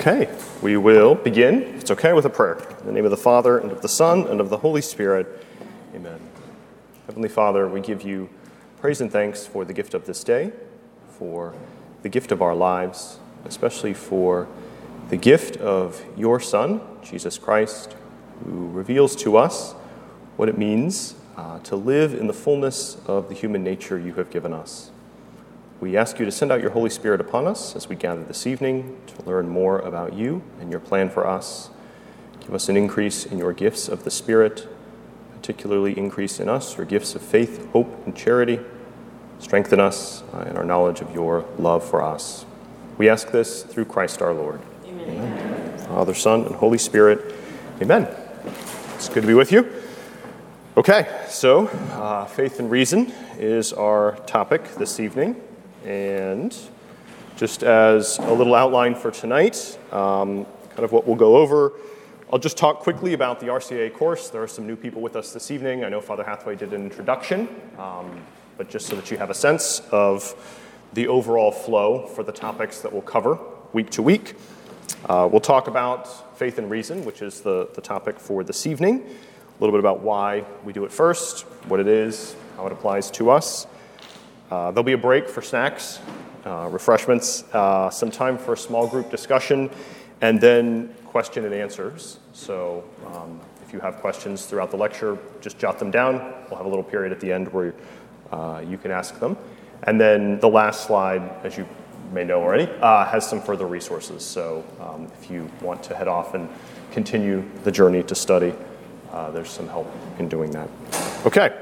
Okay, we will begin, if it's okay, with a prayer. In the name of the Father, and of the Son, and of the Holy Spirit. Amen. Heavenly Father, we give you praise and thanks for the gift of this day, for the gift of our lives, especially for the gift of your Son, Jesus Christ, who reveals to us what it means to live in the fullness of the human nature you have given us. We ask you to send out your Holy Spirit upon us as we gather this evening to learn more about you and your plan for us. Give us an increase in your gifts of the Spirit, particularly increase in us your gifts of faith, hope, and charity. Strengthen us in our knowledge of your love for us. We ask this through Christ our Lord. Amen. Father, Son, and Holy Spirit. Amen. It's good to be with you. Okay, so faith and reason is our topic this evening. And just as a little outline for tonight, kind of what we'll go over, I'll just talk quickly about the RCIA course. There are some new people with us this evening. I know Father Hathaway did an introduction, but just so that you have a sense of the overall flow for the topics that we'll cover week to week. We'll talk about faith and reason, which is the topic for this evening. A little bit about why we do it first, what it is, how it applies to us. There'll be a break for snacks, refreshments, some time for a small group discussion, and then question and answers. So if you have questions throughout the lecture, just jot them down. We'll have a little period at the end where you can ask them. And then the last slide, as you may know already, has some further resources. So if you want to head off and continue the journey to study, there's some help in doing that. Okay,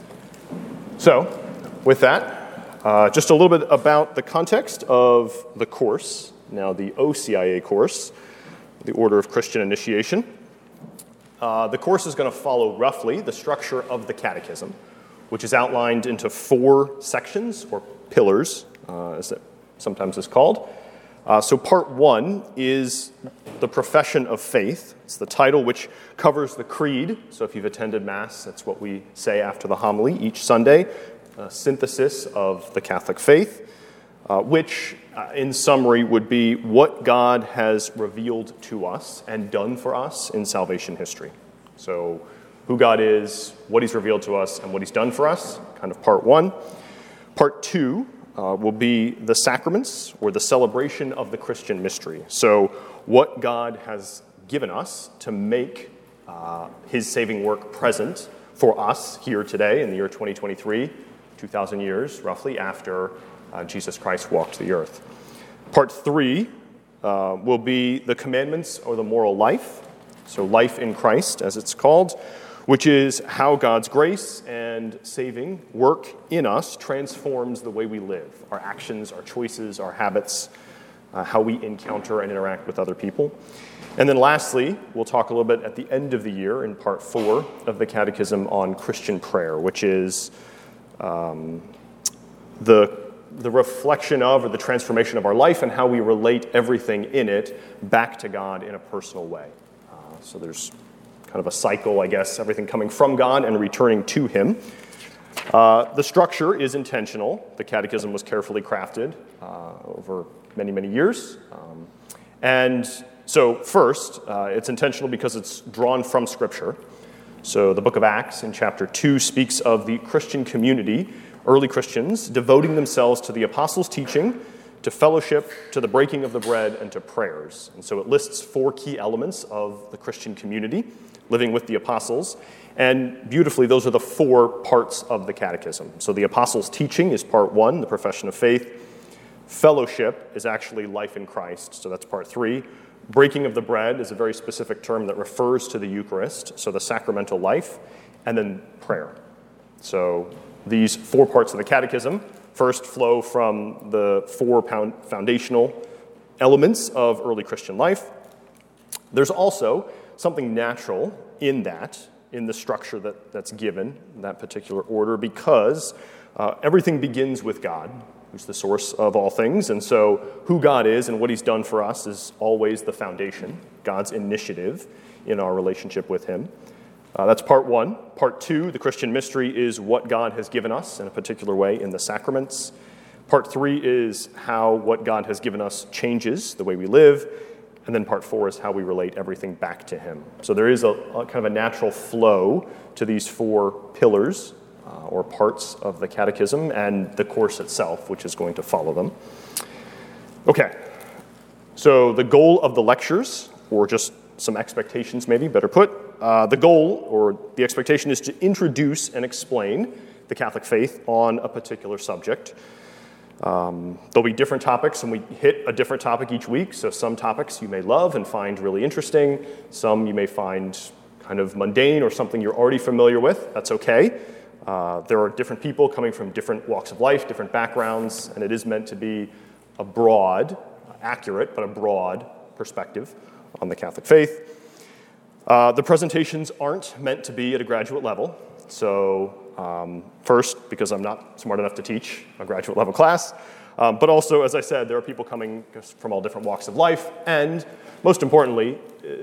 so with that, just a little bit about the context of the course. Now, the OCIA course, the Order of Christian Initiation. The course is going to follow roughly the structure of the Catechism, which is outlined into 4 sections, or pillars, as it sometimes is called. So part 1 is the profession of faith. It's the title which covers the creed. So if you've attended Mass, that's what we say after the homily each Sunday. A synthesis of the Catholic faith, which, in summary, would be what God has revealed to us and done for us in salvation history. So who God is, what he's revealed to us, and what he's done for us, kind of part 1. Part 2 will be the sacraments, or the celebration of the Christian mystery. So what God has given us to make his saving work present for us here today in the year 2023, 2,000 years, roughly, after Jesus Christ walked the earth. Part 3 will be the commandments or the moral life, so life in Christ, as it's called, which is how God's grace and saving work in us transforms the way we live, our actions, our choices, our habits, how we encounter and interact with other people. And then lastly, we'll talk a little bit at the end of the year in part 4 of the Catechism on Christian prayer, which is the reflection of, or the transformation of our life, and how we relate everything in it back to God in a personal way. So there's kind of a cycle, I guess, everything coming from God and returning to him. The structure is intentional. The Catechism was carefully crafted over many, many years. And so first, it's intentional because it's drawn from Scripture. So the book of Acts in chapter 2 speaks of the Christian community, early Christians, devoting themselves to the apostles' teaching, to fellowship, to the breaking of the bread, and to prayers. And so it lists 4 key elements of the Christian community, living with the apostles. And beautifully, those are the 4 parts of the Catechism. So the apostles' teaching is part 1, the profession of faith. Fellowship is actually life in Christ, so that's part 3. Breaking of the bread is a very specific term that refers to the Eucharist, so the sacramental life, and then prayer. So these 4 parts of the Catechism first flow from the 4 foundational elements of early Christian life. There's also something natural in that, in the structure that's given, in that particular order, because everything begins with God, who's the source of all things. And so who God is and what he's done for us is always the foundation, God's initiative in our relationship with him. That's part 1. Part 2, the Christian mystery, is what God has given us in a particular way in the sacraments. Part 3 is how what God has given us changes the way we live. And then part 4 is how we relate everything back to him. So there is a kind of a natural flow to these 4 pillars or parts of the catechism and the course itself, which is going to follow them. Okay, so the goal of the lectures, or just some expectations maybe, better put, the goal or the expectation is to introduce and explain the Catholic faith on a particular subject. There'll be different topics, and we hit a different topic each week, so some topics you may love and find really interesting, some you may find kind of mundane or something you're already familiar with. That's okay. There are different people coming from different walks of life, different backgrounds, and it is meant to be a broad, accurate, but a broad perspective on the Catholic faith. The presentations aren't meant to be at a graduate level. So first, because I'm not smart enough to teach a graduate level class, but also, as I said, there are people coming from all different walks of life, and most importantly,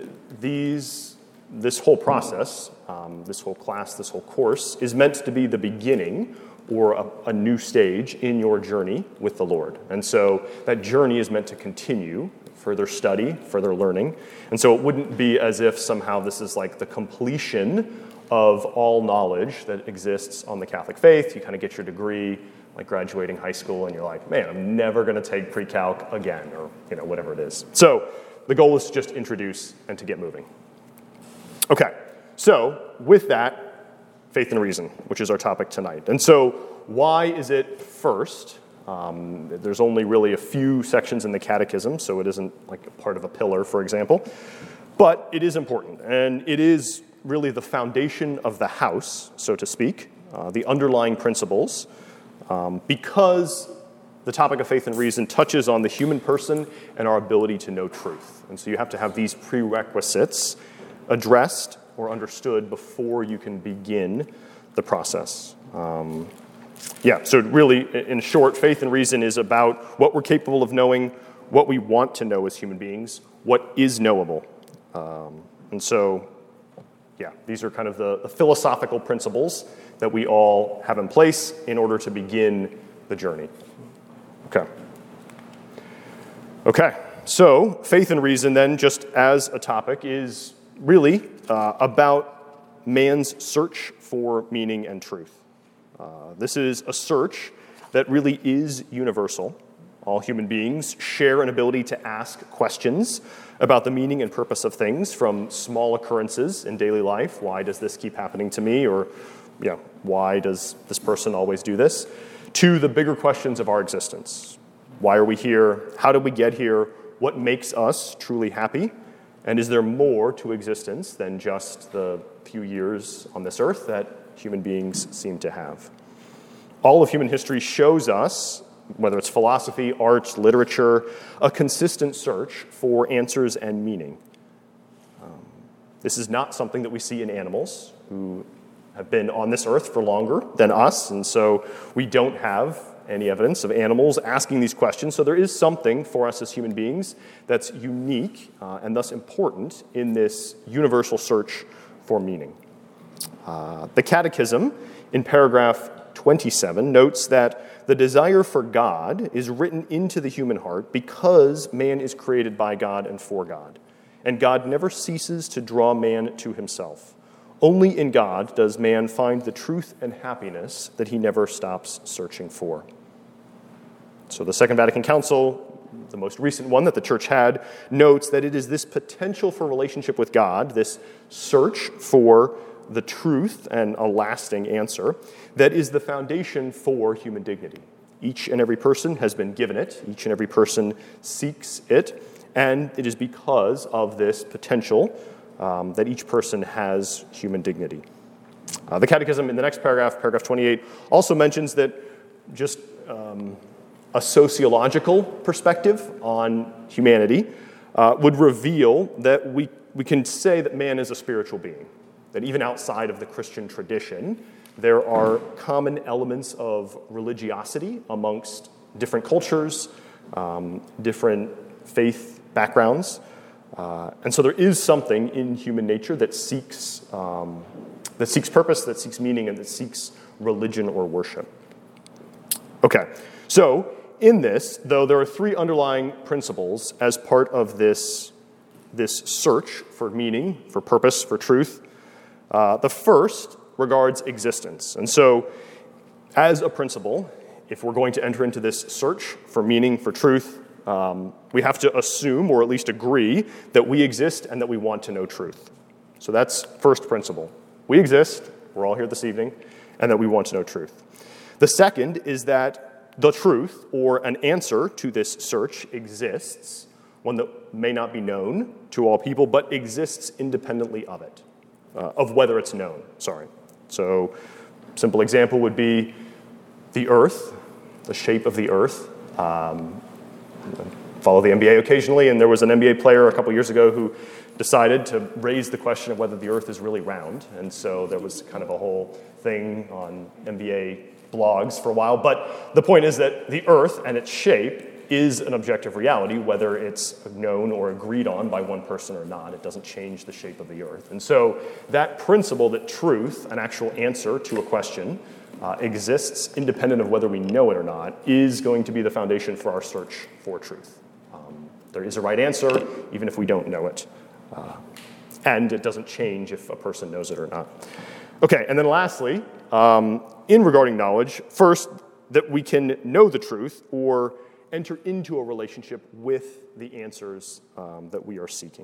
this whole process, this whole class, this whole course is meant to be the beginning or a new stage in your journey with the Lord. And so that journey is meant to continue, further study, further learning. And so it wouldn't be as if somehow this is like the completion of all knowledge that exists on the Catholic faith. You kind of get your degree, like graduating high school, and you're like, man, I'm never going to take pre-calc again, or whatever it is. So the goal is to just introduce and to get moving. Okay, so with that, faith and reason, which is our topic tonight. And so why is it first? There's only really a few sections in the catechism, so it isn't like a part of a pillar, for example. But it is important, and it is really the foundation of the house, so to speak, the underlying principles, because the topic of faith and reason touches on the human person and our ability to know truth. And so you have to have these prerequisites addressed or understood before you can begin the process. So really, in short, faith and reason is about what we're capable of knowing, what we want to know as human beings, what is knowable. These are kind of the philosophical principles that we all have in place in order to begin the journey. Okay, so faith and reason then, just as a topic, is really about man's search for meaning and truth. This is a search that really is universal. All human beings share an ability to ask questions about the meaning and purpose of things, from small occurrences in daily life. Why does this keep happening to me? Or, why does this person always do this? To the bigger questions of our existence. Why are we here? How did we get here? What makes us truly happy? And is there more to existence than just the few years on this earth that human beings seem to have? All of human history shows us, whether it's philosophy, art, literature, a consistent search for answers and meaning. This is not something that we see in animals who have been on this earth for longer than us, and so we don't have any evidence of animals asking these questions. So there is something for us as human beings that's unique and thus important in this universal search for meaning. The Catechism, in paragraph 27, notes that the desire for God is written into the human heart because man is created by God and for God, and God never ceases to draw man to himself. Only in God does man find the truth and happiness that he never stops searching for. So the Second Vatican Council, the most recent one that the Church had, notes that it is this potential for relationship with God, this search for the truth and a lasting answer, that is the foundation for human dignity. Each and every person has been given it. Each and every person seeks it. And it is because of this potential that each person has human dignity. The Catechism in the next paragraph, paragraph 28, also mentions that just a sociological perspective on humanity would reveal that we can say that man is a spiritual being, that even outside of the Christian tradition, there are common elements of religiosity amongst different cultures, different faith backgrounds. And so there is something in human nature that seeks purpose, that seeks meaning, and that seeks religion or worship. Okay, so in this, though, there are three underlying principles as part of this this search for meaning, for purpose, for truth. The first regards existence. And so, as a principle, if we're going to enter into this search for meaning, for truth, we have to assume, or at least agree, that we exist and that we want to know truth. So that's first principle. We exist, we're all here this evening, and that we want to know truth. The second is that the truth, or an answer to this search, exists, one that may not be known to all people, but exists independently of it, of whether it's known, So, simple example would be the earth, the shape of the earth. Follow the NBA occasionally, and there was an NBA player a couple years ago who decided to raise the question of whether the earth is really round. And so there was kind of a whole thing on NBA blogs for a while. But the point is that the earth and its shape is an objective reality, whether it's known or agreed on by one person or not. It doesn't change the shape of the earth. And so that principle that truth, an actual answer to a question, exists independent of whether we know it or not, is going to be the foundation for our search for truth. There is a right answer, even if we don't know it. And it doesn't change if a person knows it or not. Okay, and then lastly, in regarding knowledge, first, that we can know the truth or enter into a relationship with the answers that we are seeking.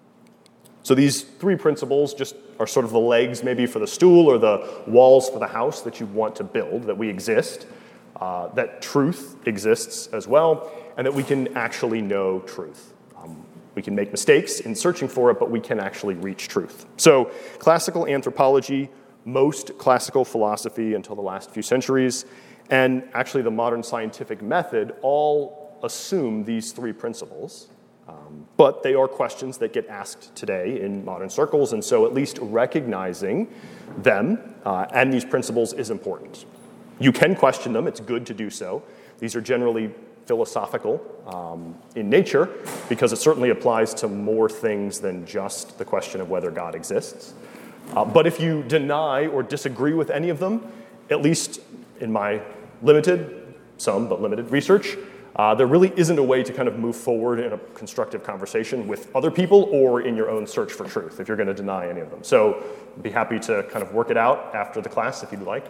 So these three principles just are sort of the legs maybe for the stool or the walls for the house that you want to build, that we exist, that truth exists as well, and that we can actually know truth. We can make mistakes in searching for it, but we can actually reach truth. So classical anthropology, most classical philosophy until the last few centuries, and actually the modern scientific method all assume these three principles. But they are questions that get asked today in modern circles, and so at least recognizing them and these principles is important. You can question them, it's good to do so. These are generally philosophical in nature because it certainly applies to more things than just the question of whether God exists. But if you deny or disagree with any of them, at least in my limited research, there really isn't a way to kind of move forward in a constructive conversation with other people or in your own search for truth if you're going to deny any of them. So I'd be happy to kind of work it out after the class if you'd like.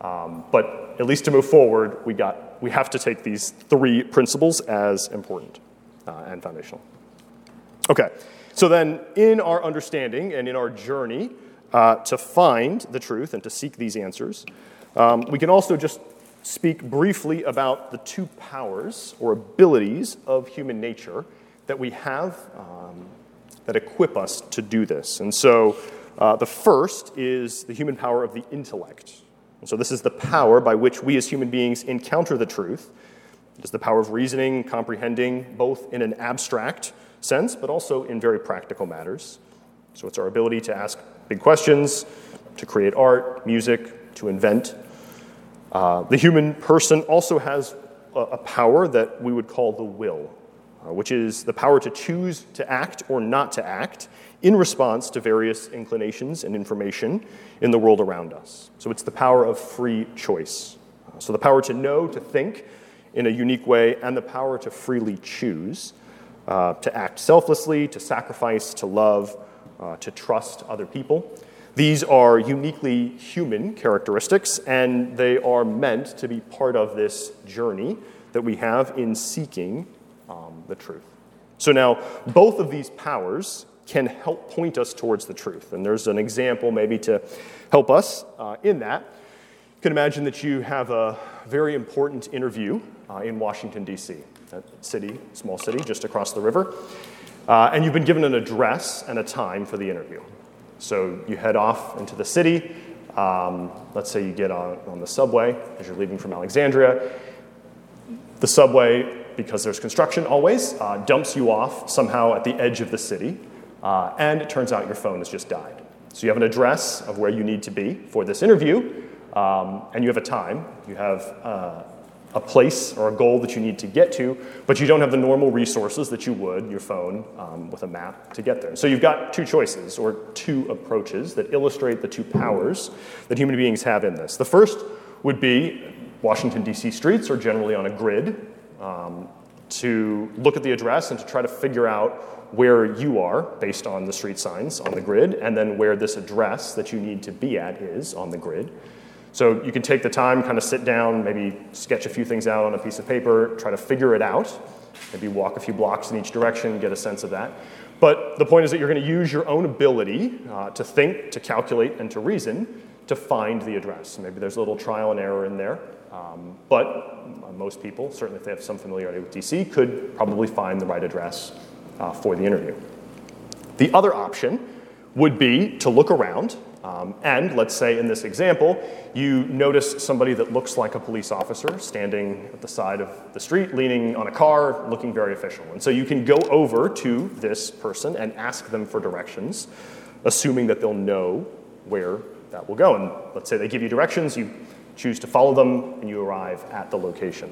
But at least to move forward, we have to take these three principles as important and foundational. Okay, so then in our understanding and in our journey to find the truth and to seek these answers, we can also just speak briefly about the two powers or abilities of human nature that we have that equip us to do this. And so the first is the human power of the intellect. And so this is the power by which we as human beings encounter the truth. It is the power of reasoning, comprehending, both in an abstract sense, but also in very practical matters. So it's our ability to ask big questions, to create art, music, to invent. The human person also has a power that we would call the will, which is the power to choose to act or not to act in response to various inclinations and information in the world around us. So it's the power of free choice. So the power to know, to think in a unique way, and the power to freely choose, to act selflessly, to sacrifice, to love, to trust other people. These are uniquely human characteristics, and they are meant to be part of this journey that we have in seeking the truth. So now, both of these powers can help point us towards the truth. And there's an example maybe to help us in that. You can imagine that you have a very important interview in Washington, D.C., a small city just across the river, and you've been given an address and a time for the interview. So you head off into the city. Let's say you get on the subway as you're leaving from Alexandria. The subway, because there's construction always, dumps you off somehow at the edge of the city. And it turns out your phone has just died. So you have an address of where you need to be for this interview, and you have a time. You have a place or a goal that you need to get to, but you don't have the normal resources that you would, your phone, with a map to get there. So you've got two choices or two approaches that illustrate the two powers that human beings have in this. The first would be Washington, D.C. streets, or generally on a grid, to look at the address and to try to figure out where you are based on the street signs on the grid, and then where this address that you need to be at is on the grid. So you can take the time, kind of sit down, maybe sketch a few things out on a piece of paper, try to figure it out, maybe walk a few blocks in each direction, get a sense of that. But the point is that you're going to use your own ability to think, to calculate, and to reason to find the address. Maybe there's a little trial and error in there, but most people, certainly if they have some familiarity with DC, could probably find the right address for the interview. The other option would be to look around, and let's say in this example, you notice somebody that looks like a police officer standing at the side of the street, leaning on a car, looking very official. And so you can go over to this person and ask them for directions, assuming that they'll know where that will go. And let's say they give you directions, you choose to follow them, and you arrive at the location.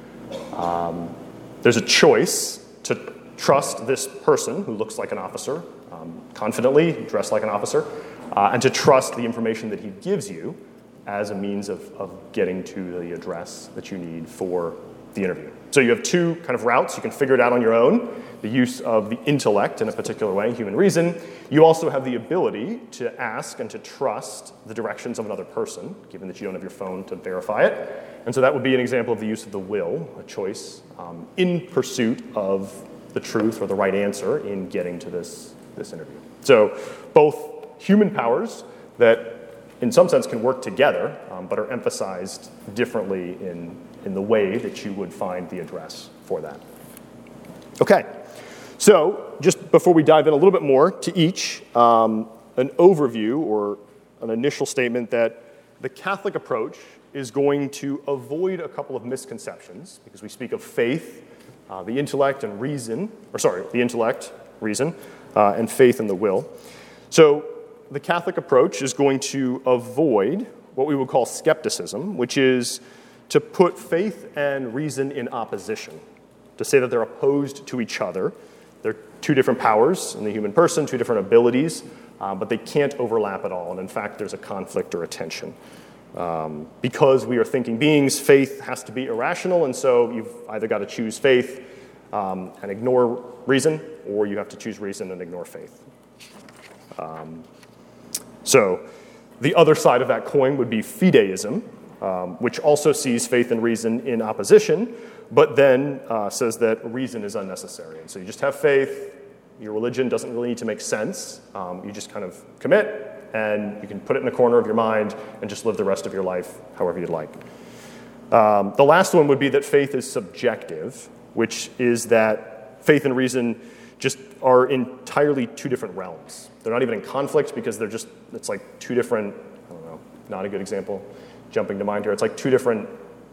There's a choice to trust this person who looks like an officer, confidently, dressed like an officer, and to trust the information that he gives you as a means of getting to the address that you need for the interview. So you have two kind of routes. You can figure it out on your own, the use of the intellect in a particular way, human reason. You also have the ability to ask and to trust the directions of another person, given that you don't have your phone to verify it. And so that would be an example of the use of the will, a choice, in pursuit of the truth or the right answer in getting to this interview. So both human powers that in some sense can work together, but are emphasized differently in the way that you would find the address for that. Okay, so just before we dive in a little bit more to each, an overview or an initial statement that the Catholic approach is going to avoid a couple of misconceptions, because we speak of faith, the intellect and reason, the intellect, reason, and faith and the will. So the Catholic approach is going to avoid what we would call skepticism, which is to put faith and reason in opposition, to say that they're opposed to each other. They're two different powers in the human person, two different abilities, but they can't overlap at all. And in fact, there's a conflict or a tension. Because we are thinking beings, faith has to be irrational, and so you've either got to choose faith and ignore reason, or you have to choose reason and ignore faith. So the other side of that coin would be fideism, which also sees faith and reason in opposition, but then says that reason is unnecessary. And so you just have faith, your religion doesn't really need to make sense, you just kind of commit, and you can put it in the corner of your mind and just live the rest of your life however you'd like. The last one would be that faith is subjective, which is that faith and reason just are entirely two different realms. They're not even in conflict because it's like two different, not a good example jumping to mind here. It's like two different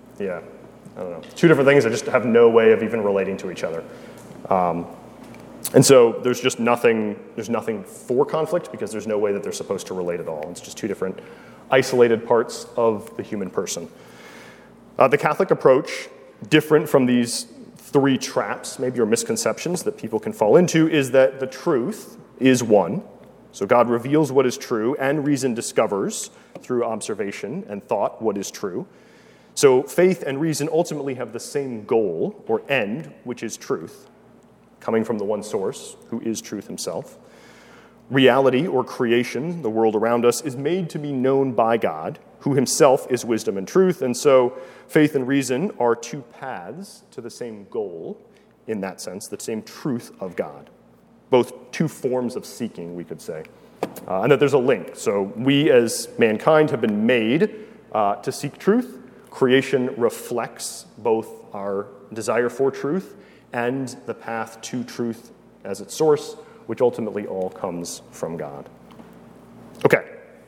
things that just have no way of even relating to each other. And so there's nothing for conflict because there's no way that they're supposed to relate at all. It's just two different isolated parts of the human person. The Catholic approach, different from these three traps, maybe, or misconceptions that people can fall into, is that the truth is one. So God reveals what is true, and reason discovers through observation and thought what is true. So faith and reason ultimately have the same goal or end, which is truth, coming from the one source, who is truth himself. Reality or creation, the world around us, is made to be known by God, who himself is wisdom and truth. And so faith and reason are two paths to the same goal, in that sense, the same truth of God. Both two forms of seeking, we could say. And that there's a link. So we as mankind have been made to seek truth. Creation reflects both our desire for truth and the path to truth as its source, which ultimately all comes from God. Okay.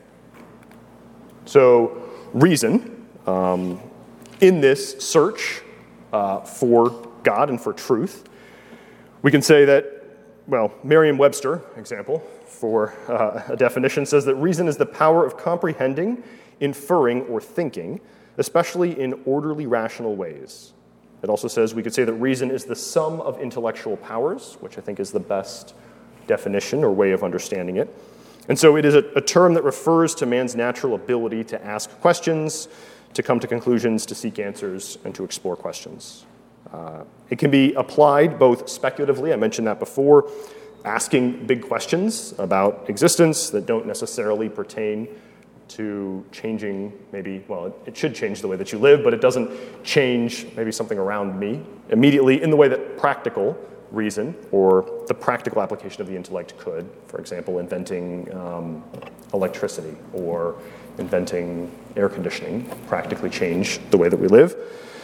So reason, in this search for God and for truth, we can say that, Merriam-Webster, example, for a definition, says that reason is the power of comprehending, inferring, or thinking, especially in orderly, rational ways. It also says we could say that reason is the sum of intellectual powers, which I think is the best definition or way of understanding it. And so it is a term that refers to man's natural ability to ask questions, to come to conclusions, to seek answers, and to explore questions. It can be applied both speculatively, I mentioned that before, asking big questions about existence that don't necessarily pertain to changing it should change the way that you live, but it doesn't change maybe something around me immediately in the way that practical reason or the practical application of the intellect could. For example, inventing electricity or inventing air conditioning practically change the way that we live.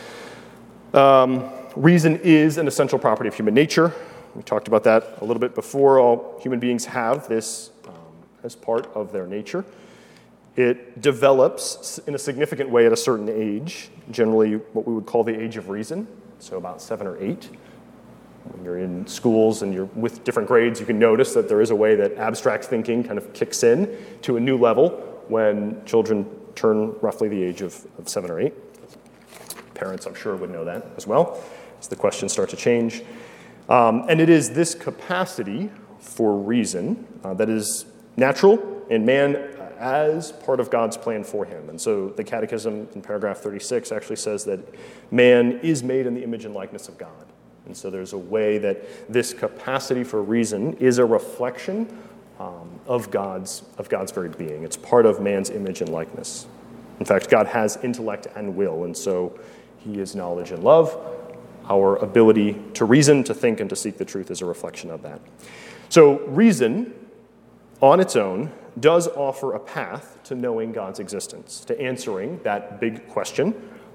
Reason is an essential property of human nature. We talked about that a little bit before. All human beings have this as part of their nature. It develops in a significant way at a certain age, generally what we would call the age of reason, so about 7 or 8. When you're in schools and you're with different grades, you can notice that there is a way that abstract thinking kind of kicks in to a new level when children turn roughly the age of 7 or 8. Parents, I'm sure, would know that as well, as the questions start to change. And it is this capacity for reason that is natural in man as part of God's plan for him. And so the Catechism in paragraph 36 actually says that man is made in the image and likeness of God. And so there's a way that this capacity for reason is a reflection of God's very being. It's part of man's image and likeness. In fact, God has intellect and will, and so he is knowledge and love. Our ability to reason, to think, and to seek the truth is a reflection of that. So reason, on its own, does offer a path to knowing God's existence, to answering that big question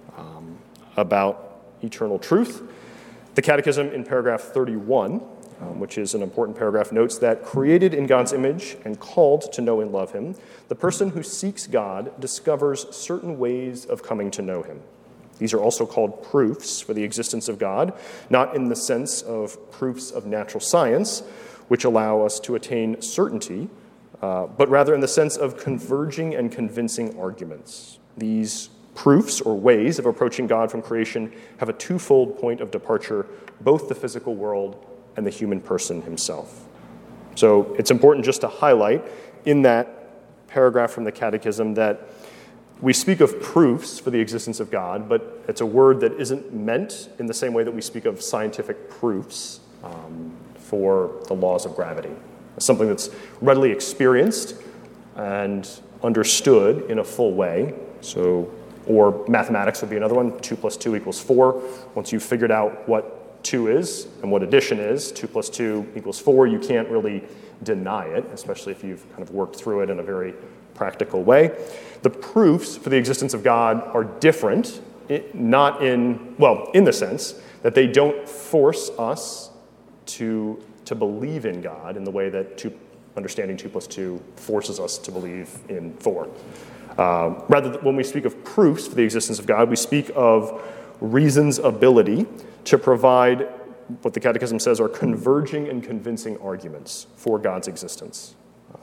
about eternal truth. The Catechism in paragraph 31, which is an important paragraph, notes that created in God's image and called to know and love him, the person who seeks God discovers certain ways of coming to know him. These are also called proofs for the existence of God, not in the sense of proofs of natural science, which allow us to attain certainty, but rather in the sense of converging and convincing arguments. These proofs or ways of approaching God from creation have a twofold point of departure, both the physical world and the human person himself. So it's important just to highlight in that paragraph from the Catechism that we speak of proofs for the existence of God, but it's a word that isn't meant in the same way that we speak of scientific proofs for the laws of gravity. It's something that's readily experienced and understood in a full way. Or mathematics would be another one. 2 + 2 = 4. Once you've figured out what 2 is and what addition is, 2 + 2 = 4, you can't really deny it, especially if you've kind of worked through it in a very practical way. The proofs for the existence of God are different, in the sense that they don't force us to believe in God in the way that understanding 2 + 2 forces us to believe in 4. Rather, when we speak of proofs for the existence of God, we speak of reason's ability to provide what the Catechism says are converging and convincing arguments for God's existence.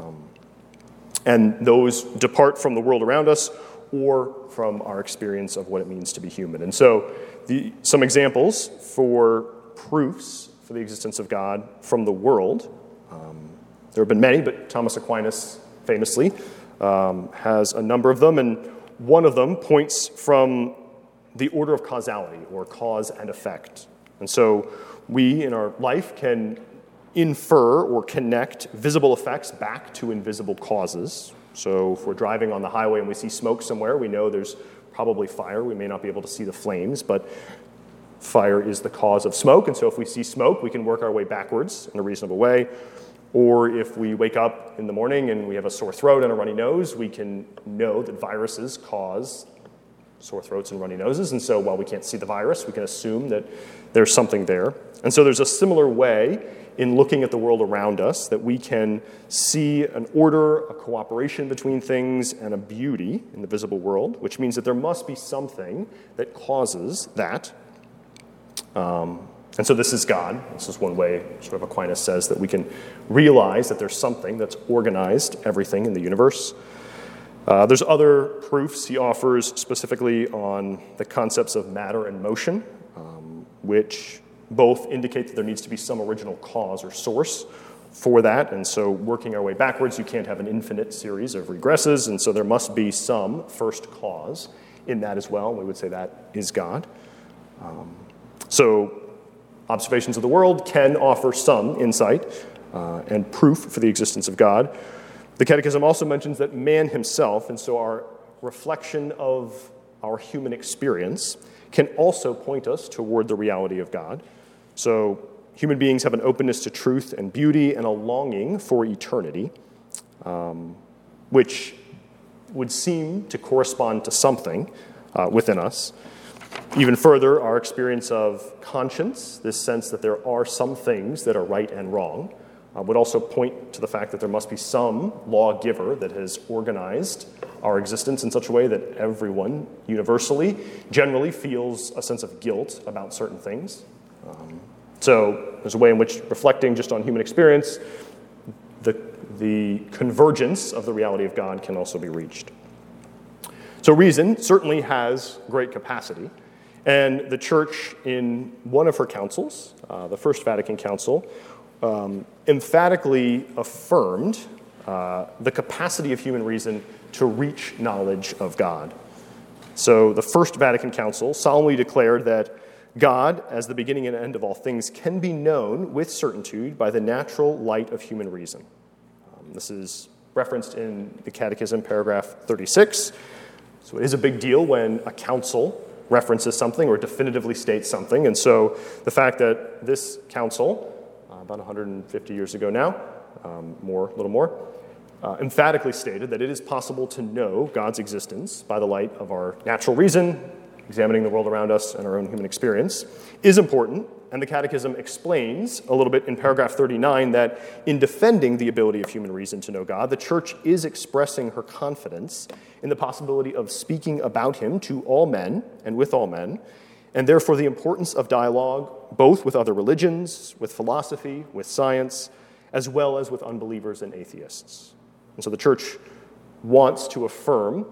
And those depart from the world around us or from our experience of what it means to be human. And so some examples for proofs for the existence of God from the world. There have been many, but Thomas Aquinas famously has a number of them, and one of them points from the order of causality, or cause and effect. And so we, in our life, can infer or connect visible effects back to invisible causes. So if we're driving on the highway and we see smoke somewhere, we know there's probably fire. We may not be able to see the flames, but fire is the cause of smoke. And so if we see smoke, we can work our way backwards in a reasonable way. Or if we wake up in the morning and we have a sore throat and a runny nose, we can know that viruses cause sore throats and runny noses. And so while we can't see the virus, we can assume that there's something there. And so there's a similar way in looking at the world around us that we can see an order, a cooperation between things, and a beauty in the visible world, which means that there must be something that causes that. And so this is God. This is one way sort of Aquinas says that we can realize that there's something that's organized everything in the universe. There's other proofs he offers specifically on the concepts of matter and motion, which both indicate that there needs to be some original cause or source for that. And so working our way backwards, you can't have an infinite series of regresses, and so there must be some first cause in that as well. We would say that is God. So observations of the world can offer some insight and proof for the existence of God. The Catechism also mentions that man himself, and so our reflection of our human experience, can also point us toward the reality of God. So human beings have an openness to truth and beauty and a longing for eternity, which would seem to correspond to something within us. Even further, our experience of conscience, this sense that there are some things that are right and wrong, would also point to the fact that there must be some lawgiver that has organized our existence in such a way that everyone universally, generally feels a sense of guilt about certain things. So there's a way in which reflecting just on human experience, the convergence of the reality of God can also be reached. So reason certainly has great capacity, and the Church in one of her councils, the First Vatican Council, emphatically affirmed the capacity of human reason to reach knowledge of God. So the First Vatican Council solemnly declared that God, as the beginning and end of all things, can be known with certitude by the natural light of human reason. This is referenced in the Catechism, paragraph 36. So it is a big deal when a council references something or definitively states something. And so the fact that this council, about 150 years ago now, a little more, emphatically stated that it is possible to know God's existence by the light of our natural reason, examining the world around us and our own human experience, is important. And the Catechism explains a little bit in paragraph 39 that in defending the ability of human reason to know God, the Church is expressing her confidence in the possibility of speaking about him to all men and with all men, and therefore the importance of dialogue both with other religions, with philosophy, with science, as well as with unbelievers and atheists. And so the Church wants to affirm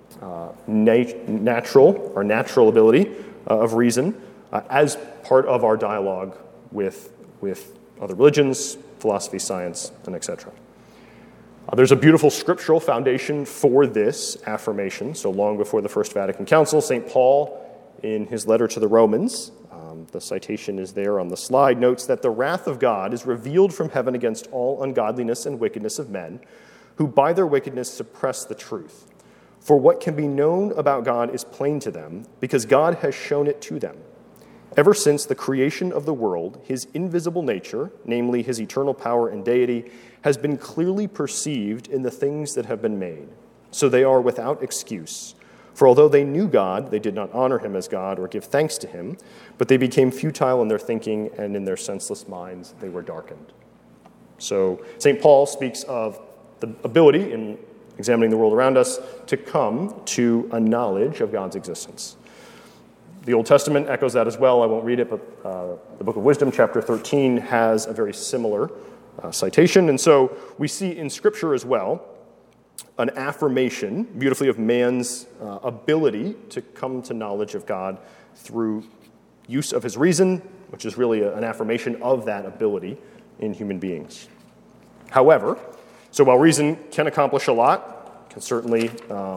natural ability of reason as part of our dialogue with other religions, philosophy, science, and etc. There's a beautiful scriptural foundation for this affirmation. So long before the First Vatican Council, St. Paul, in his letter to the Romans, the citation is there on the slide, notes that the wrath of God is revealed from heaven against all ungodliness and wickedness of men, who by their wickedness suppress the truth. For what can be known about God is plain to them, because God has shown it to them. Ever since the creation of the world, his invisible nature, namely his eternal power and deity, has been clearly perceived in the things that have been made. So they are without excuse. For although they knew God, they did not honor him as God or give thanks to him, but they became futile in their thinking, and in their senseless minds they were darkened. So St. Paul speaks of the ability in examining the world around us to come to a knowledge of God's existence. The Old Testament echoes that as well. I won't read it, but the Book of Wisdom, chapter 13, has a very similar citation. And so we see in Scripture as well an affirmation, beautifully, of man's ability to come to knowledge of God through use of his reason, which is really an affirmation of that ability in human beings. However, so while reason can accomplish a lot, can certainly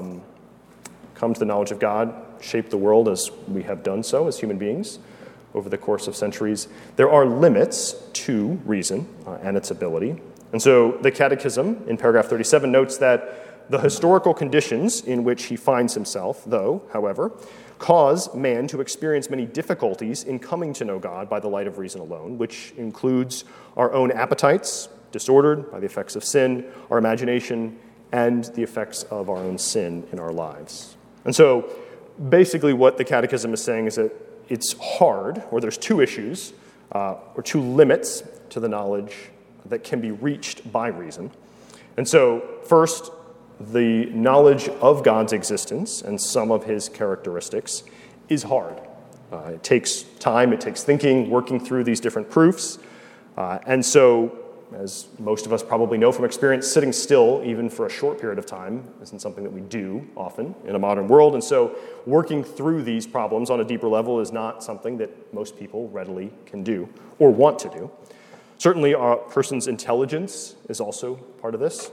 come to the knowledge of God, shape the world as we have done so as human beings over the course of centuries, there are limits to reason and its ability. And so the Catechism in paragraph 37 notes that the historical conditions in which he finds himself, though, however, cause man to experience many difficulties in coming to know God by the light of reason alone, which includes our own appetites, disordered by the effects of sin, our imagination, and the effects of our own sin in our lives. And so basically what the Catechism is saying is that it's hard, or there's two issues, or two limits to the knowledge that can be reached by reason. And so first, the knowledge of God's existence and some of his characteristics is hard. It takes time, it takes thinking, working through these different proofs. And so, as most of us probably know from experience, sitting still, even for a short period of time, isn't something that we do often in a modern world. And so working through these problems on a deeper level is not something that most people readily can do or want to do. Certainly, a person's intelligence is also part of this.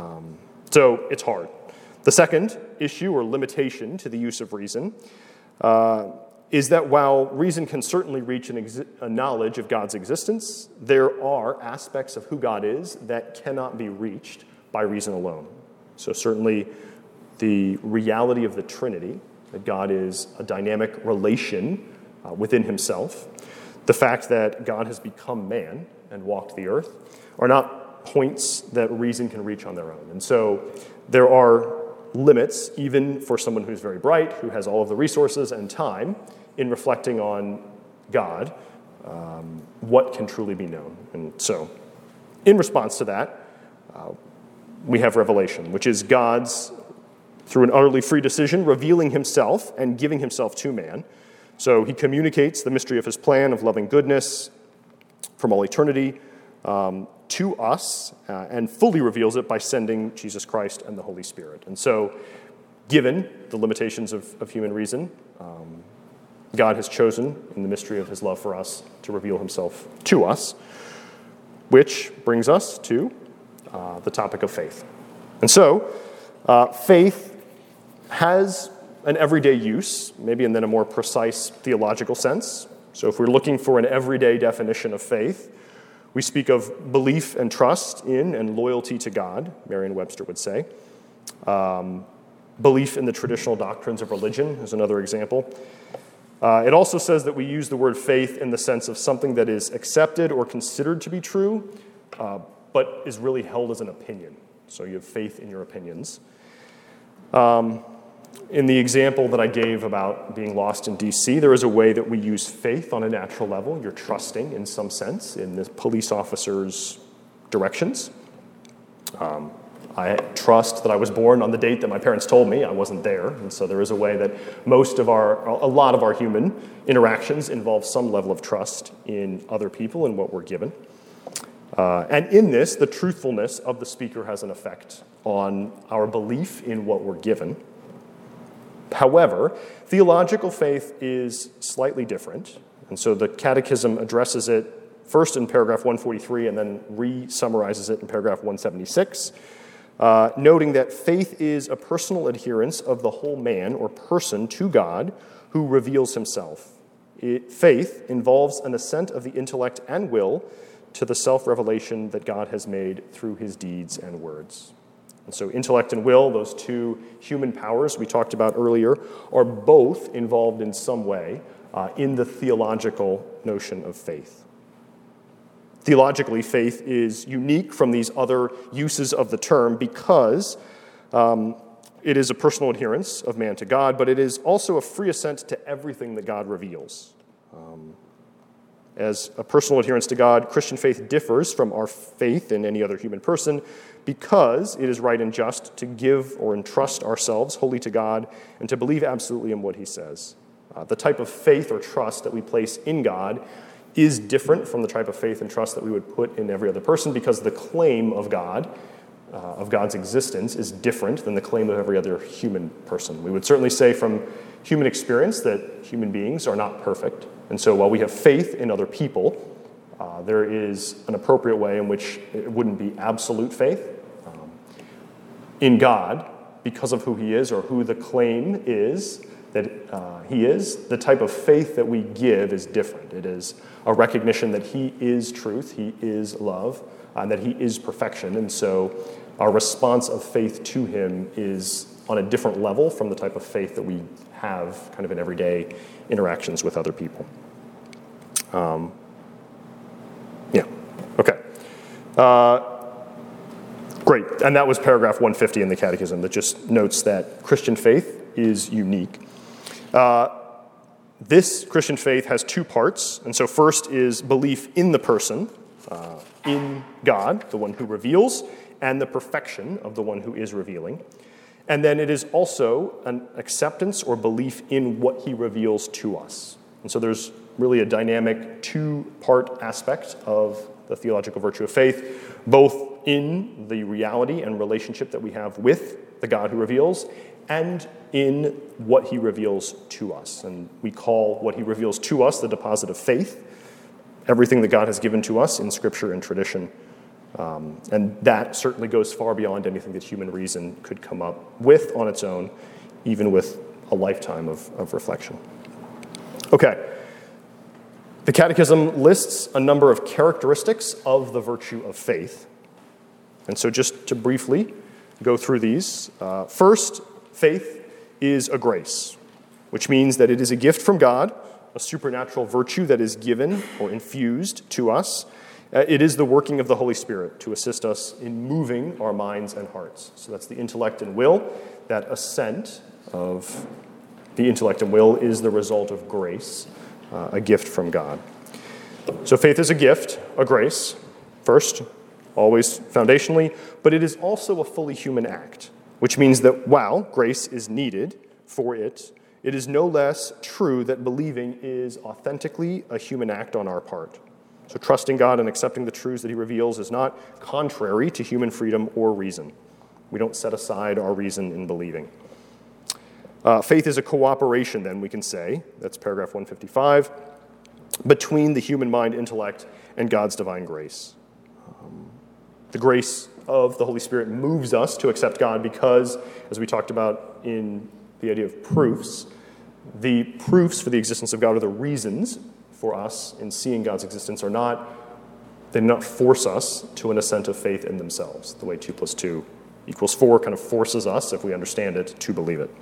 So it's hard. The second issue or limitation to the use of reason is that while reason can certainly reach a knowledge of God's existence, there are aspects of who God is that cannot be reached by reason alone. So certainly the reality of the Trinity, that God is a dynamic relation within himself, the fact that God has become man and walked the earth, are not points that reason can reach on their own. And so there are limits, even for someone who's very bright, who has all of the resources and time, in reflecting on God, what can truly be known. And so, in response to that, we have revelation, which is God's, through an utterly free decision, revealing himself and giving himself to man. So he communicates the mystery of his plan of loving goodness from all eternity to us, and fully reveals it by sending Jesus Christ and the Holy Spirit. And so, given the limitations of human reason, God has chosen, in the mystery of his love for us, to reveal himself to us, which brings us to the topic of faith. And so, faith has an everyday use, maybe in then a more precise theological sense. So if we're looking for an everyday definition of faith, we speak of belief and trust in and loyalty to God, Merriam-Webster would say. Belief in the traditional doctrines of religion is another example. It also says that we use the word faith in the sense of something that is accepted or considered to be true, but is really held as an opinion. So you have faith in your opinions. In the example that I gave about being lost in D.C., there is a way that we use faith on a natural level. You're trusting, in some sense, in the police officer's directions. I trust that I was born on the date that my parents told me. I wasn't there. And so there is a way that a lot of our human interactions involve some level of trust in other people and what we're given. And in this, the truthfulness of the speaker has an effect on our belief in what we're given. However, theological faith is slightly different. And so the Catechism addresses it first in paragraph 143 and then re-summarizes it in paragraph 176. Noting that faith is a personal adherence of the whole man or person to God who reveals himself. Faith involves an assent of the intellect and will to the self-revelation that God has made through his deeds and words. And so intellect and will, those two human powers we talked about earlier, are both involved in some way in the theological notion of faith. Theologically, faith is unique from these other uses of the term because it is a personal adherence of man to God, but it is also a free assent to everything that God reveals. As a personal adherence to God, Christian faith differs from our faith in any other human person because it is right and just to give or entrust ourselves wholly to God and to believe absolutely in what he says. The type of faith or trust that we place in God is different from the type of faith and trust that we would put in every other person because the claim of God, of God's existence, is different than the claim of every other human person. We would certainly say from human experience that human beings are not perfect. And so while we have faith in other people, there is an appropriate way in which it wouldn't be absolute faith. In God, because of who he is or who the claim is that he is, the type of faith that we give is different. It is a recognition that he is truth, he is love, and that he is perfection. And so our response of faith to him is on a different level from the type of faith that we have kind of in everyday interactions with other people. Great, and that was paragraph 150 in the Catechism that just notes that Christian faith is unique. This Christian faith has two parts, and so first is belief in the person, in God, the one who reveals, and the perfection of the one who is revealing. And then it is also an acceptance or belief in what he reveals to us. And so there's really a dynamic two-part aspect of the theological virtue of faith, both in the reality and relationship that we have with the God who reveals, and in what he reveals to us. And we call what he reveals to us the deposit of faith, everything that God has given to us in Scripture and tradition. And that certainly goes far beyond anything that human reason could come up with on its own, even with a lifetime of reflection. Okay. The Catechism lists a number of characteristics of the virtue of faith. And so just to briefly go through these. First, faith is a grace, which means that it is a gift from God, a supernatural virtue that is given or infused to us. It is the working of the Holy Spirit to assist us in moving our minds and hearts. So that's the intellect and will. That assent of the intellect and will is the result of grace, a gift from God. So faith is a gift, a grace, first, always foundationally, but it is also a fully human act, which means that while grace is needed for it, it is no less true that believing is authentically a human act on our part. So trusting God and accepting the truths that he reveals is not contrary to human freedom or reason. We don't set aside our reason in believing. Faith is a cooperation, then, we can say, that's paragraph 155, between the human mind, intellect, and God's divine grace. The grace of the Holy Spirit moves us to accept God because, as we talked about in the idea of proofs, the proofs for the existence of God, or the reasons for us in seeing God's existence, they do not force us to an assent of faith in themselves, the way 2 + 2 = 4 kind of forces us, if we understand it, to believe it.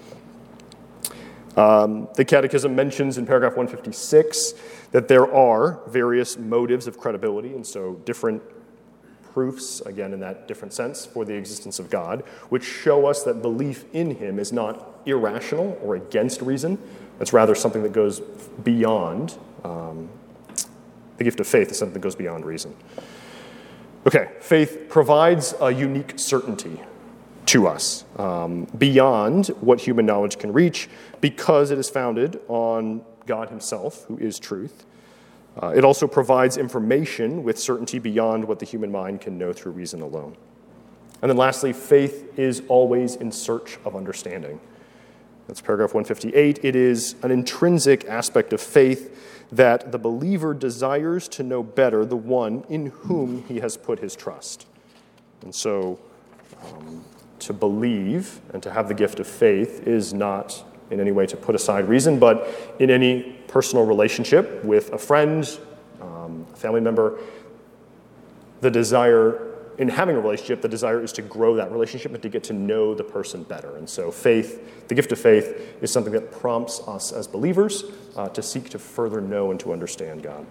The Catechism mentions in paragraph 156 that there are various motives of credibility, and so different proofs, again in that different sense, for the existence of God, which show us that belief in him is not irrational or against reason. It's rather something that goes beyond, the gift of faith is something that goes beyond reason. Okay, faith provides a unique certainty to us, beyond what human knowledge can reach, because it is founded on God himself, who is truth. It also provides information with certainty beyond what the human mind can know through reason alone. And then lastly, faith is always in search of understanding. That's paragraph 158. It is an intrinsic aspect of faith that the believer desires to know better the one in whom he has put his trust. And so to believe and to have the gift of faith is not in any way to put aside reason, but in any personal relationship with a friend, a family member, the desire in having a relationship, the desire is to grow that relationship and to get to know the person better. And so faith, the gift of faith, is something that prompts us as believers to seek to further know and to understand God.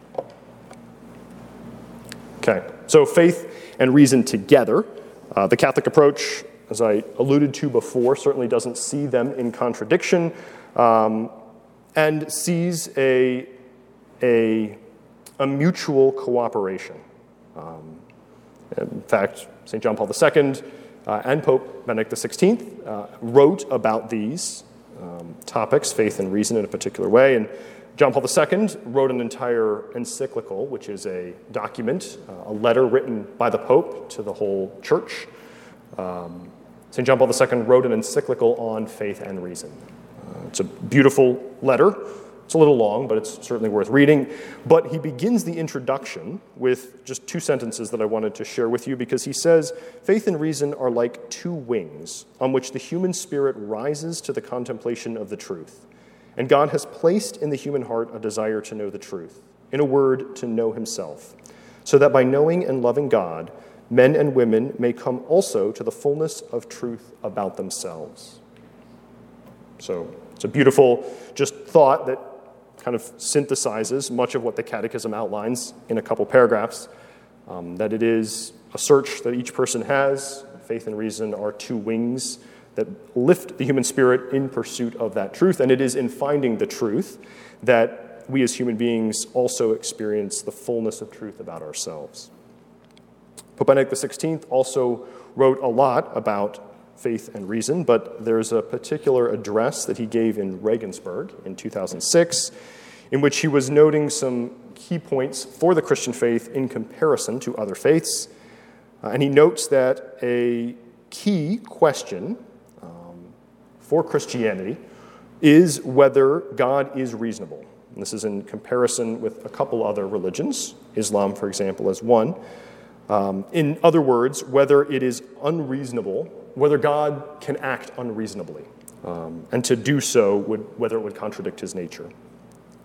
Okay, so faith and reason together. The Catholic approach, as I alluded to before, certainly doesn't see them in contradiction, and sees a mutual cooperation. In fact, St. John Paul II and Pope Benedict XVI wrote about these topics, faith and reason, in a particular way. And John Paul II wrote an entire encyclical, which is a document, a letter written by the Pope to the whole Church. St. John Paul II wrote an encyclical on faith and reason. It's a beautiful letter. It's a little long, but it's certainly worth reading. But he begins the introduction with just 2 sentences that I wanted to share with you, because he says, faith and reason are like 2 wings on which the human spirit rises to the contemplation of the truth. And God has placed in the human heart a desire to know the truth, in a word, to know himself, so that by knowing and loving God, men and women may come also to the fullness of truth about themselves. So it's a beautiful just thought that kind of synthesizes much of what the Catechism outlines in a couple paragraphs, that it is a search that each person has. Faith and reason are 2 wings that lift the human spirit in pursuit of that truth, and it is in finding the truth that we as human beings also experience the fullness of truth about ourselves. Pope Benedict XVI also wrote a lot about faith and reason, but there's a particular address that he gave in Regensburg in 2006 in which he was noting some key points for the Christian faith in comparison to other faiths. And he notes that a key question for Christianity is whether God is reasonable. And this is in comparison with a couple other religions, Islam, for example, as one. In other words, whether it is unreasonable, whether God can act unreasonably, and to do so, whether it would contradict his nature.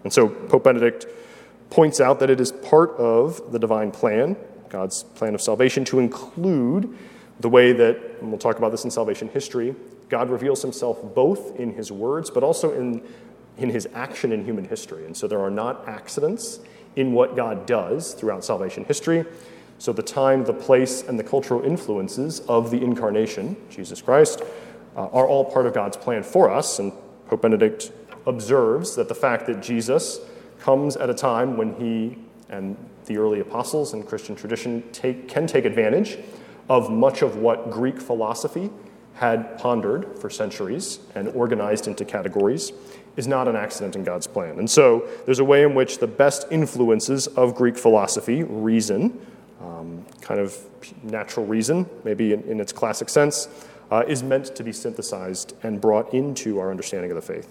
And so Pope Benedict points out that it is part of the divine plan, God's plan of salvation, to include the way that, and we'll talk about this in salvation history, God reveals himself both in his words, but also in his action in human history. And so there are not accidents in what God does throughout salvation history. So the time, the place, and the cultural influences of the incarnation, Jesus Christ, are all part of God's plan for us. And Pope Benedict observes that the fact that Jesus comes at a time when he and the early apostles and Christian tradition can take advantage of much of what Greek philosophy had pondered for centuries and organized into categories is not an accident in God's plan. And so there's a way in which the best influences of Greek philosophy, reason, kind of natural reason, maybe in its classic sense, is meant to be synthesized and brought into our understanding of the faith.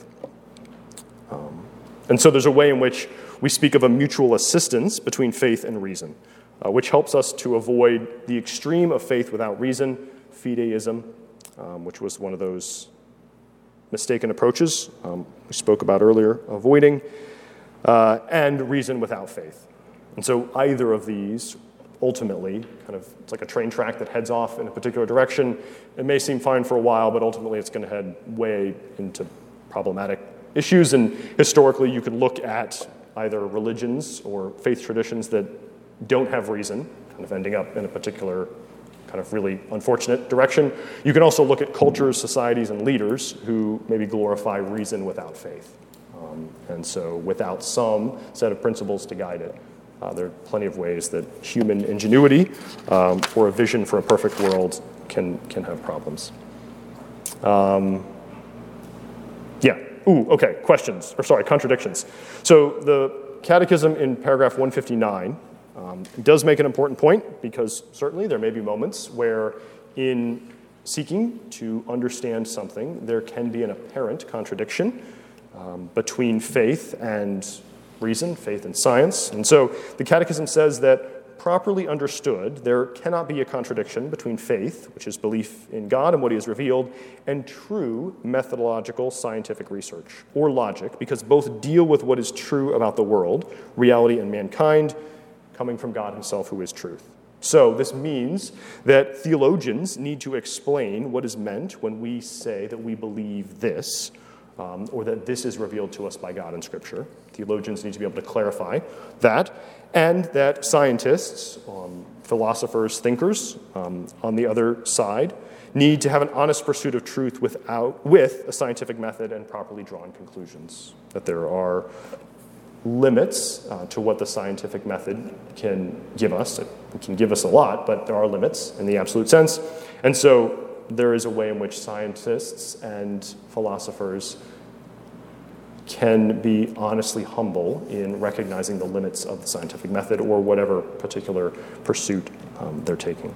And so there's a way in which we speak of a mutual assistance between faith and reason, which helps us to avoid the extreme of faith without reason, fideism, which was one of those mistaken approaches we spoke about earlier, avoiding, and reason without faith. And so either of these ultimately, it's like a train track that heads off in a particular direction. It may seem fine for a while, but ultimately it's going to head way into problematic issues. And historically, you could look at either religions or faith traditions that don't have reason, kind of ending up in a particular kind of really unfortunate direction. You can also look at cultures, societies, and leaders who maybe glorify reason without faith. And so without some set of principles to guide it. There are plenty of ways that human ingenuity or a vision for a perfect world can have problems. Contradictions. So the Catechism in paragraph 159 does make an important point, because certainly there may be moments where in seeking to understand something, there can be an apparent contradiction between faith and reason, faith and science. And so the Catechism says that properly understood, there cannot be a contradiction between faith, which is belief in God and what he has revealed, and true methodological scientific research or logic, because both deal with what is true about the world, reality, and mankind, coming from God himself, who is truth. So this means that theologians need to explain what is meant when we say that we believe this, or that this is revealed to us by God in Scripture. Theologians need to be able to clarify that, and that scientists, philosophers, thinkers, on the other side, need to have an honest pursuit of truth with a scientific method and properly drawn conclusions. That there are limits to what the scientific method can give us. It can give us a lot, but there are limits in the absolute sense. And so there is a way in which scientists and philosophers can be honestly humble in recognizing the limits of the scientific method or whatever particular pursuit they're taking.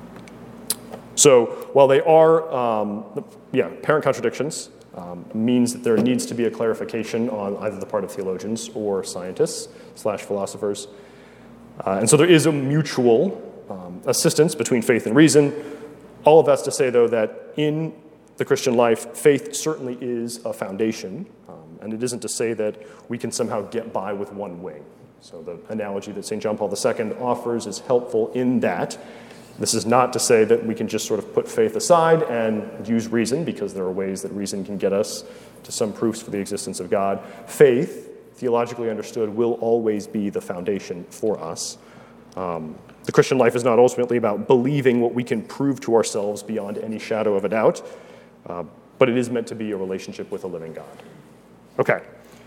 So while they are, apparent contradictions, means that there needs to be a clarification on either the part of theologians or scientists / philosophers. And so there is a mutual assistance between faith and reason. All of that's to say, though, that in the Christian life, faith certainly is a foundation, and it isn't to say that we can somehow get by with one wing. So the analogy that St. John Paul II offers is helpful in that. This is not to say that we can just sort of put faith aside and use reason, because there are ways that reason can get us to some proofs for the existence of God. Faith, theologically understood, will always be the foundation for us. The Christian life is not ultimately about believing what we can prove to ourselves beyond any shadow of a doubt, but it is meant to be a relationship with a living God. Okay.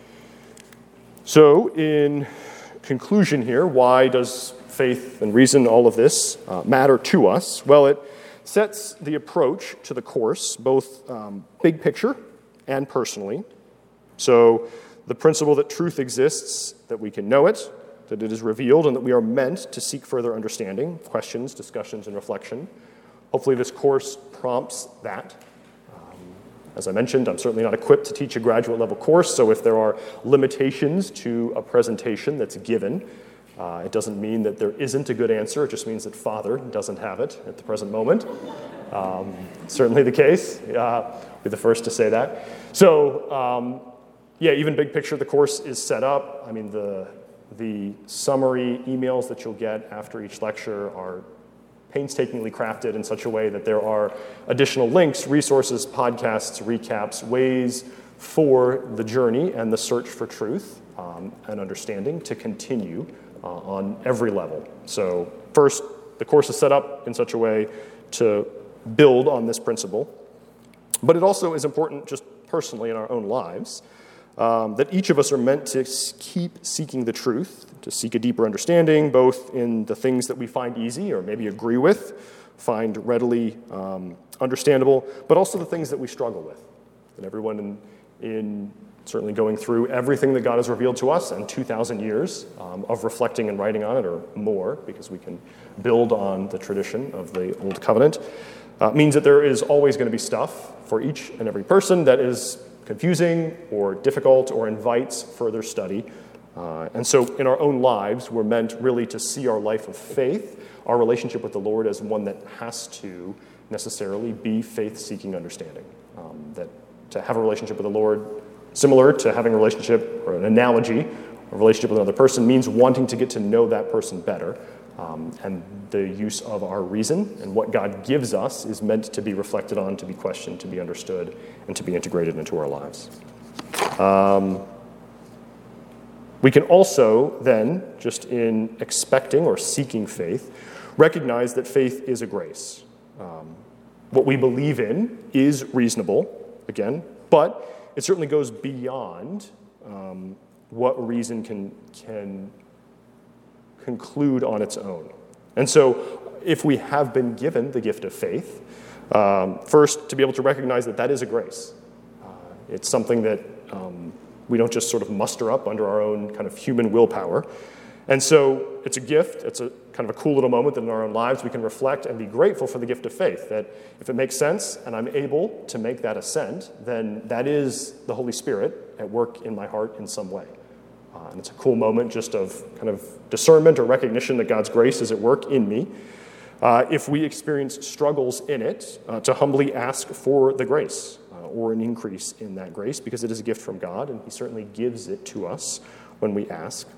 So in conclusion here, why does faith and reason, all of this, matter to us? Well, it sets the approach to the course, both big picture and personally. So the principle that truth exists, that we can know it, that it is revealed, and that we are meant to seek further understanding, questions, discussions, and reflection. Hopefully this course prompts that. As I mentioned, I'm certainly not equipped to teach a graduate level course, so if there are limitations to a presentation that's given, it doesn't mean that there isn't a good answer. It just means that Father doesn't have it at the present moment. Certainly the case. I'll be the first to say that. So Yeah, even big picture, the course is set up. I mean, the summary emails that you'll get after each lecture are painstakingly crafted in such a way that there are additional links, resources, podcasts, recaps, ways for the journey and the search for truth and understanding to continue on every level. So first, the course is set up in such a way to build on this principle, but it also is important just personally in our own lives that each of us are meant to keep seeking the truth, to seek a deeper understanding, both in the things that we find easy or maybe agree with, find readily understandable, but also the things that we struggle with. And everyone in certainly going through everything that God has revealed to us and 2,000 years of reflecting and writing on it, or more, because we can build on the tradition of the Old Covenant, means that there is always going to be stuff for each and every person that is confusing or difficult or invites further study. And so in our own lives, we're meant really to see our life of faith, our relationship with the Lord, as one that has to necessarily be faith-seeking understanding. That to have a relationship with the Lord, similar to having a relationship or an analogy, a relationship with another person, means wanting to get to know that person better. And the use of our reason and what God gives us is meant to be reflected on, to be questioned, to be understood, and to be integrated into our lives. We can also then, just in expecting or seeking faith, recognize that faith is a grace. What we believe in is reasonable, again, but it certainly goes beyond what reason can conclude on its own. And so if we have been given the gift of faith, first, to be able to recognize that that is a grace. It's something that we don't just sort of muster up under our own kind of human willpower. And so it's a gift. It's a kind of a cool little moment that in our own lives we can reflect and be grateful for the gift of faith, that if it makes sense and I'm able to make that assent, then that is the Holy Spirit at work in my heart in some way. And it's a cool moment just of kind of discernment or recognition that God's grace is at work in me. If we experience struggles in it, to humbly ask for the grace or an increase in that grace, because it is a gift from God, and He certainly gives it to us when we ask.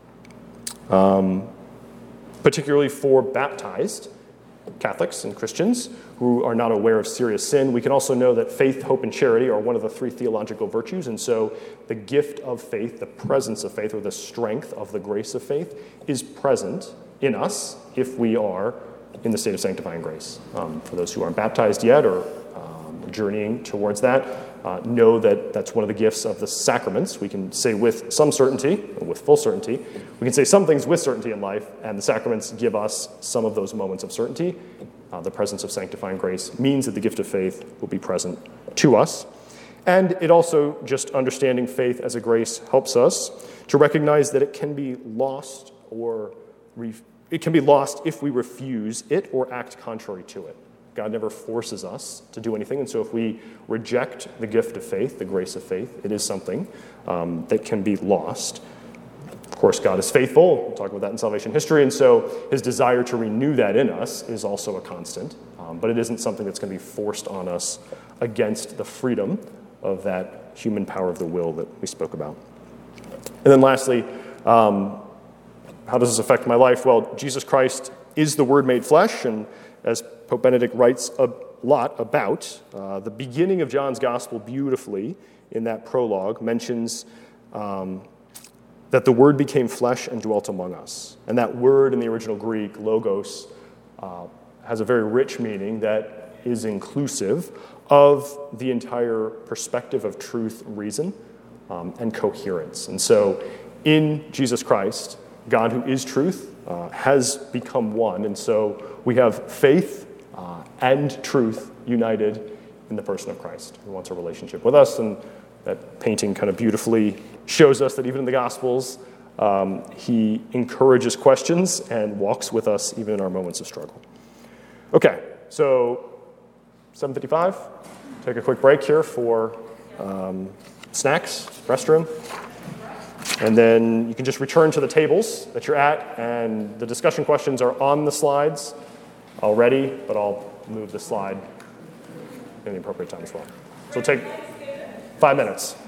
Particularly for baptized Catholics and Christians who are not aware of serious sin, we can also know that faith, hope, and charity are one of the three theological virtues, and so the gift of faith, the presence of faith, or the strength of the grace of faith is present in us if we are in the state of sanctifying grace. For those who aren't baptized yet or journeying towards that, know that that's one of the gifts of the sacraments. We can say with some certainty, or with full certainty, we can say some things with certainty in life, and the sacraments give us some of those moments of certainty. The presence of sanctifying grace means that the gift of faith will be present to us. And it also, just understanding faith as a grace helps us to recognize that it can be lost if we refuse it or act contrary to it. God never forces us to do anything, and so if we reject the gift of faith, the grace of faith, it is something that can be lost. Of course, God is faithful. We'll talk about that in salvation history, and so His desire to renew that in us is also a constant, but it isn't something that's going to be forced on us against the freedom of that human power of the will that we spoke about. And then lastly, how does this affect my life? Well, Jesus Christ is the Word made flesh, and as Pope Benedict writes a lot about, the beginning of John's Gospel beautifully in that prologue mentions that the Word became flesh and dwelt among us. And that word in the original Greek, logos, has a very rich meaning that is inclusive of the entire perspective of truth, reason, and coherence. And so in Jesus Christ, God, who is truth, has become one. And so we have faith and truth united in the person of Christ, who wants a relationship with us. And that painting kind of beautifully shows us that even in the Gospels, He encourages questions and walks with us even in our moments of struggle. Okay, so 7:55. Take a quick break here for snacks, restroom. And then you can just return to the tables that you're at, and the discussion questions are on the slides already, but I'll move the slide in the appropriate time as well. So it'll take 5 minutes.